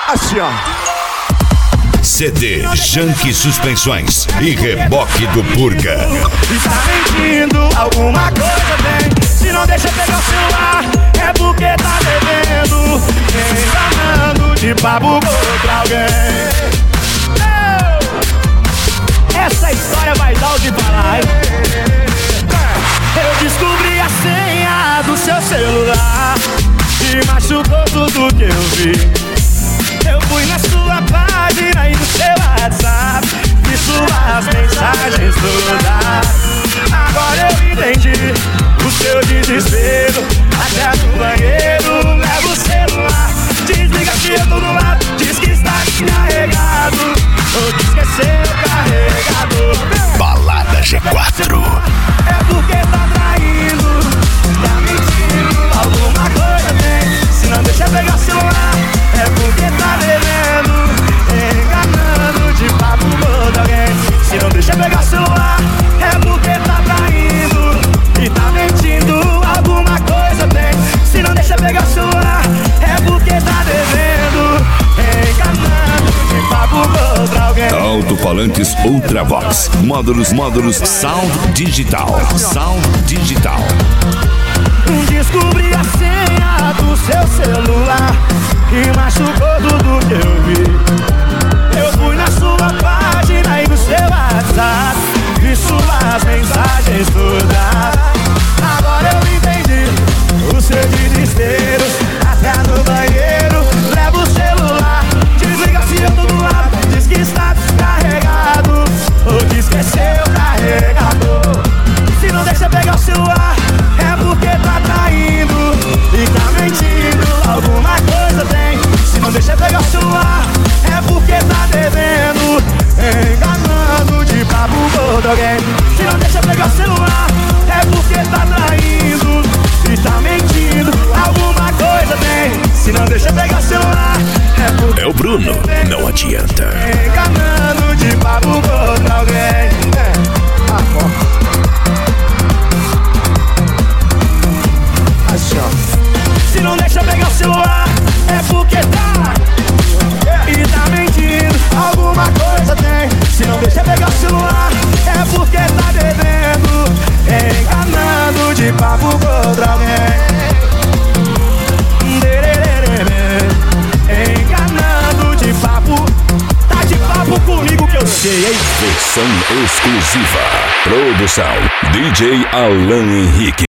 Assim, ó. CD Janque Suspensões e Reboque do Purga. Está mentindo, alguma coisa tem. Se não deixa pegar o celular, é porque tá devendo. Enganando de papo contra alguém. Essa história vai dar o de falar, hein? Eu descobri a senha do seu celular e machucou tudo que eu vi. Eu fui na sua página e no seu WhatsApp, vi suas mensagens todas. Agora eu entendi o seu desespero. Até no banheiro leva o celular, desliga que eu tô do lado, diz que está descarregado, ou diz que é seu carregador. Balada G4. É porque tá traindo, tá mentindo, alguma coisa tem. Se não deixa pegar o celular, é porque tá devendo, enganando de papo contra alguém. Se não deixa pegar o celular, é porque tá traindo e tá mentindo, alguma coisa tem. Se não deixa pegar o celular, é porque tá devendo, enganando de papo contra alguém. Alto-falantes Ultravox. Módulos Sound Digital. Sound Digital. Descobri a senha do seu celular e machucou tudo que eu vi. Eu fui na sua página e no seu WhatsApp, vi suas mensagens todas. Agora eu entendi o seu desespero. Até no banheiro leva o celular, desliga se eu tô do lado, diz que está descarregado, ou diz que é seu carregador. Se não deixa pegar o celular, é porque tá traindo e tá mentindo, alguma coisa tem. Se não deixa pegar o celular, é porque tá devendo, enganando de papo contra alguém. Se não deixa pegar o celular, é porque tá traindo e tá mentindo, alguma coisa tem. Se não deixa pegar o celular, é porque é o Bruno, não adianta. Enganando de papo contra alguém. Se não deixa pegar o celular, é porque tá e tá mentindo, alguma coisa tem. Se não deixa pegar o celular, é porque tá devendo, enganando de papo contra alguém. Enganando de papo, tá de papo comigo que eu sei, hein? Versão exclusiva. Produção DJ Alan Henrique.